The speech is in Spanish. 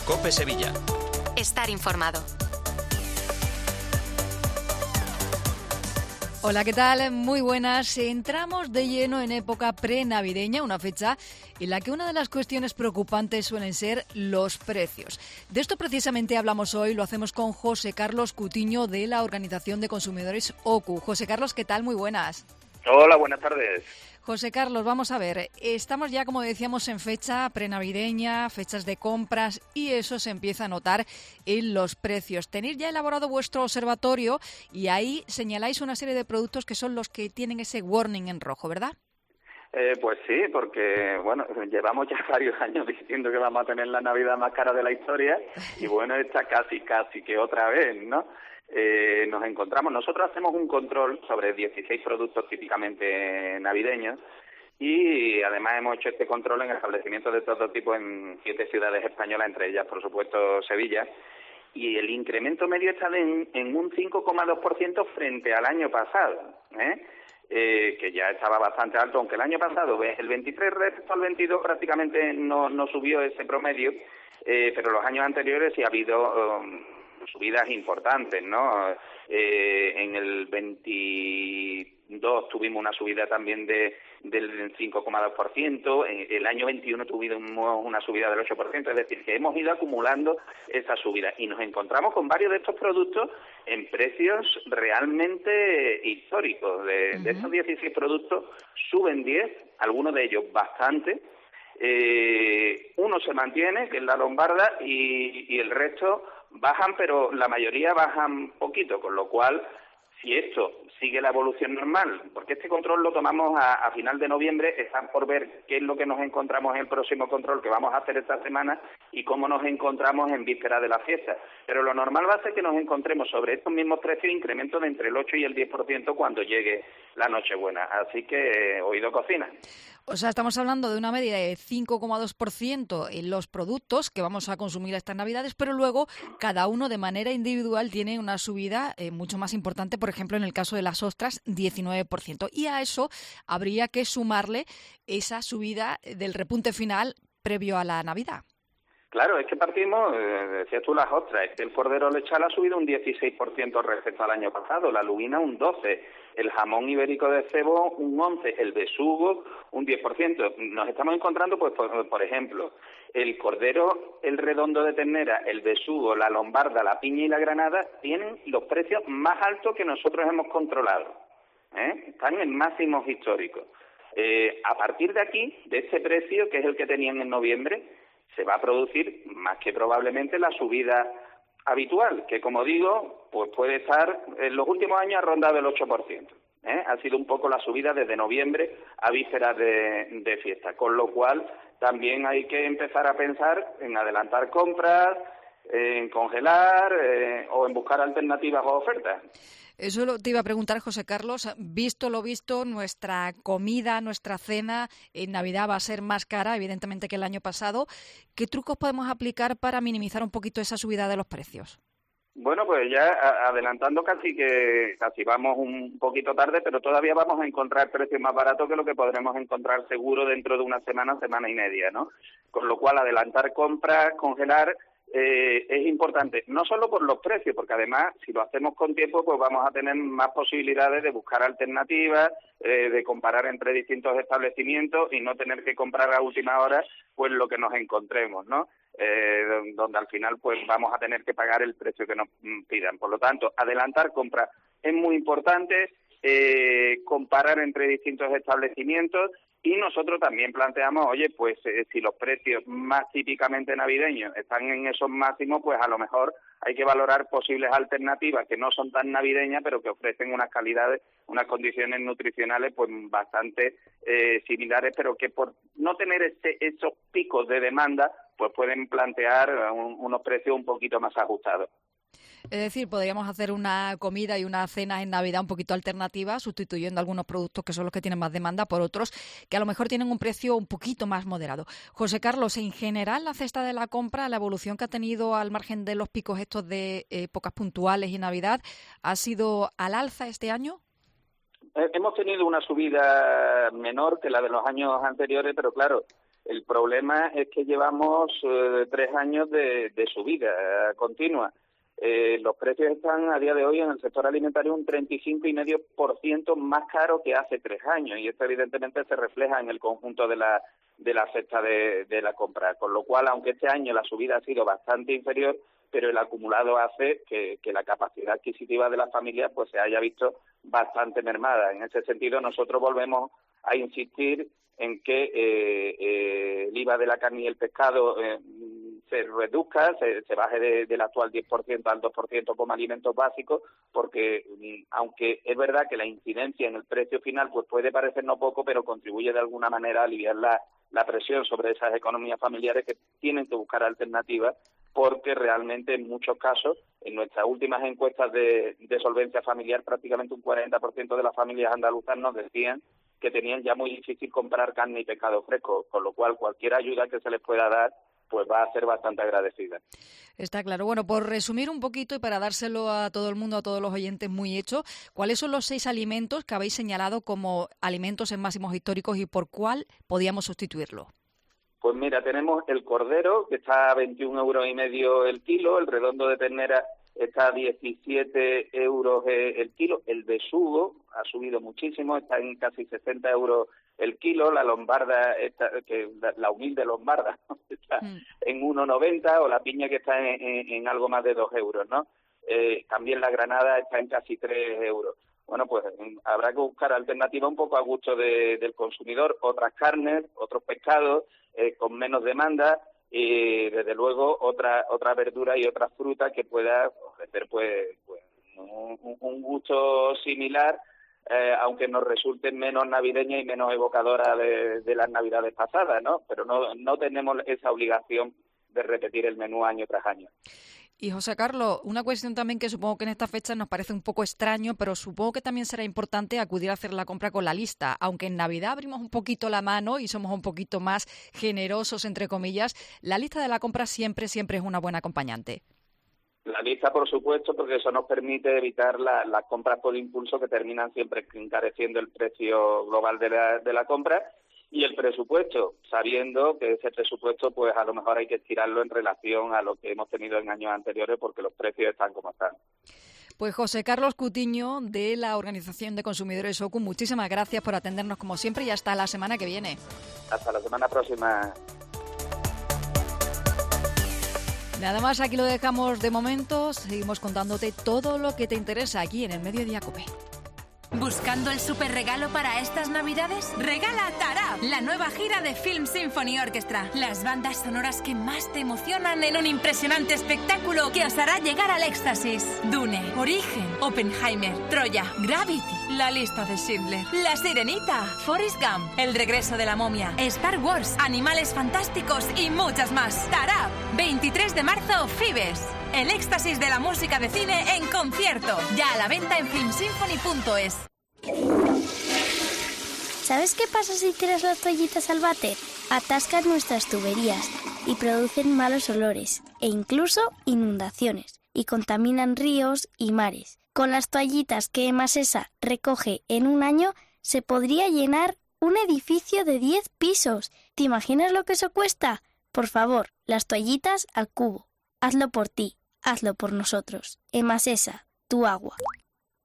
COPE Sevilla. Estar informado. Hola, ¿qué tal? Muy buenas. Entramos de lleno en época prenavideña, una fecha en la que una de las cuestiones preocupantes suelen ser los precios. De esto precisamente hablamos hoy, lo hacemos con José Carlos Cutiño de la Organización de Consumidores OCU. José Carlos, ¿qué tal? Muy buenas. Hola, buenas tardes. José Carlos, vamos a ver, estamos ya, como decíamos, en fecha prenavideña, fechas de compras, y eso se empieza a notar en los precios. Tenéis ya elaborado vuestro observatorio y ahí señaláis una serie de productos que son los que tienen ese warning en rojo, ¿verdad? Pues sí, porque bueno, llevamos ya varios años diciendo que vamos a tener la Navidad más cara de la historia y bueno, esta casi que otra vez, ¿no? Nos encontramos, nosotros hacemos un control sobre 16 productos típicamente navideños y además hemos hecho este control en establecimientos de todo tipo en 7 ciudades españolas, entre ellas, por supuesto, Sevilla, y el incremento medio está en un 5,2% frente al año pasado, que ya estaba bastante alto, aunque el año pasado, el 23 respecto al 22 prácticamente no subió ese promedio, pero los años anteriores sí ha habido subidas importantes, ¿no? En el 22 tuvimos una subida también del 5,2%, el año 21 tuvimos una subida del 8%, es decir, que hemos ido acumulando esa subida y nos encontramos con varios de estos productos en precios realmente históricos. De estos 16 productos suben 10, algunos de ellos bastante. Uno se mantiene, que es la lombarda, y el resto bajan, pero la mayoría bajan poquito, con lo cual, si esto sigue la evolución normal, porque este control lo tomamos a final de noviembre, están por ver qué es lo que nos encontramos en el próximo control que vamos a hacer esta semana y cómo nos encontramos en víspera de la fiesta. Pero lo normal va a ser que nos encontremos sobre estos mismos precios incrementos de entre el 8 y el 10% cuando llegue la Nochebuena. Así que, oído cocina. O sea, estamos hablando de una media de 5,2% en los productos que vamos a consumir estas Navidades, pero luego cada uno de manera individual tiene una subida mucho más importante, por ejemplo, en el caso de las ostras, 19%. Y a eso habría que sumarle esa subida del repunte final previo a la Navidad. Claro, es que partimos, decías tú, las ostras, el cordero lechal ha subido un 16% respecto al año pasado, la lubina un 12%, el jamón ibérico de cebo un 11%, el besugo un 10%. Nos estamos encontrando, pues, por ejemplo, el cordero, el redondo de ternera, el besugo, la lombarda, la piña y la granada tienen los precios más altos que nosotros hemos controlado, están en máximos históricos. A partir de aquí, de este precio, que es el que tenían en noviembre, se va a producir más que probablemente la subida habitual, que como digo, pues puede estar, en los últimos años ha rondado el 8%. Ha sido un poco la subida desde noviembre a vísperas de fiesta, con lo cual también hay que empezar a pensar en adelantar compras, en congelar o en buscar alternativas o ofertas. Eso te iba a preguntar, José Carlos. Visto lo visto, nuestra comida, nuestra cena en Navidad va a ser más cara, evidentemente, que el año pasado. ¿Qué trucos podemos aplicar para minimizar un poquito esa subida de los precios? Bueno, pues ya adelantando casi vamos un poquito tarde, pero todavía vamos a encontrar precios más baratos que lo que podremos encontrar seguro dentro de una semana y media, ¿no? Con lo cual, adelantar compras, congelar, es importante, no solo por los precios, porque además, si lo hacemos con tiempo, pues vamos a tener más posibilidades de buscar alternativas, de comparar entre distintos establecimientos y no tener que comprar a última hora pues lo que nos encontremos, ¿no? Donde al final pues vamos a tener que pagar el precio que nos pidan. Por lo tanto, adelantar compras es muy importante, comparar entre distintos establecimientos. Y nosotros también planteamos, oye, pues si los precios más típicamente navideños están en esos máximos, pues a lo mejor hay que valorar posibles alternativas que no son tan navideñas, pero que ofrecen unas calidades, unas condiciones nutricionales pues bastante similares, pero que por no tener esos picos de demanda, pues pueden plantear unos precios un poquito más ajustados. Es decir, podríamos hacer una comida y una cena en Navidad un poquito alternativa, sustituyendo algunos productos que son los que tienen más demanda por otros que a lo mejor tienen un precio un poquito más moderado. José Carlos, en general, la cesta de la compra, la evolución que ha tenido al margen de los picos estos de épocas puntuales y Navidad, ¿ha sido al alza este año? Hemos tenido una subida menor que la de los años anteriores, pero claro, El problema es que llevamos 3 años de subida continua. Los precios están a día de hoy en el sector alimentario un 35,5% más caro que hace 3 años, y esto evidentemente se refleja en el conjunto de la cesta de la compra, con lo cual, aunque este año la subida ha sido bastante inferior, pero el acumulado hace que la capacidad adquisitiva de las familias pues se haya visto bastante mermada. En ese sentido, nosotros volvemos a insistir en que el IVA de la carne y el pescado se reduzca, se baje del actual 10% al 2% como alimentos básicos, porque aunque es verdad que la incidencia en el precio final pues puede parecer no poco, pero contribuye de alguna manera a aliviar la presión sobre esas economías familiares que tienen que buscar alternativas, porque realmente en muchos casos, en nuestras últimas encuestas de solvencia familiar, prácticamente un 40% de las familias andaluzas nos decían que tenían ya muy difícil comprar carne y pescado fresco, con lo cual cualquier ayuda que se les pueda dar pues va a ser bastante agradecida. Está claro. Bueno, por resumir un poquito y para dárselo a todo el mundo, a todos los oyentes muy hecho, ¿cuáles son los 6 alimentos que habéis señalado como alimentos en máximos históricos y por cuál podíamos sustituirlo? Pues mira, tenemos el cordero, que está a 21,5 € el kilo, el redondo de ternera está a 17 € el kilo, el besugo ha subido muchísimo, está en casi 60 € el kilo, la lombarda, la humilde lombarda, ¿no? Está en 1,90, o la piña que está en algo más de 2 €, ¿no? También la granada está en casi 3 €. Bueno, pues habrá que buscar alternativas un poco a gusto del consumidor, otras carnes, otros pescados con menos demanda, y desde luego otra verdura y otra fruta que pueda ofrecer pues un gusto similar, aunque nos resulte menos navideña y menos evocadora de las navidades pasadas, ¿no? Pero no tenemos esa obligación de repetir el menú año tras año. Y José Carlos, una cuestión también que supongo que en esta fecha nos parece un poco extraño, pero supongo que también será importante acudir a hacer la compra con la lista. Aunque en Navidad abrimos un poquito la mano y somos un poquito más generosos, entre comillas, la lista de la compra siempre es una buena acompañante. La lista, por supuesto, porque eso nos permite evitar las compras por impulso que terminan siempre encareciendo el precio global de la compra. Y el presupuesto, sabiendo que ese presupuesto pues a lo mejor hay que estirarlo en relación a lo que hemos tenido en años anteriores, porque los precios están como están. Pues José Carlos Cutiño, de la Organización de Consumidores OCU, muchísimas gracias por atendernos como siempre y hasta la semana que viene. Hasta la semana próxima. Nada más, aquí lo dejamos de momento. Seguimos contándote todo lo que te interesa aquí en el Mediodía COPE. ¿Buscando el super regalo para estas Navidades? Regala Tarab, la nueva gira de Film Symphony Orchestra. Las bandas sonoras que más te emocionan en un impresionante espectáculo que os hará llegar al éxtasis. Dune, Origen, Oppenheimer, Troya, Gravity, La lista de Schindler, La Sirenita, Forrest Gump, El regreso de la momia, Star Wars, Animales fantásticos y muchas más. Tarab, 23 de marzo, Fibes. El éxtasis de la música de cine en concierto. Ya a la venta en filmsymphony.es. ¿Sabes qué pasa si tiras las toallitas al váter? Atascan nuestras tuberías y producen malos olores e incluso inundaciones y contaminan ríos y mares. Con las toallitas que Emasesa recoge en un año se podría llenar un edificio de 10 pisos. ¿Te imaginas lo que eso cuesta? Por favor, las toallitas al cubo. Hazlo por ti, hazlo por nosotros. Emasesa, tu agua.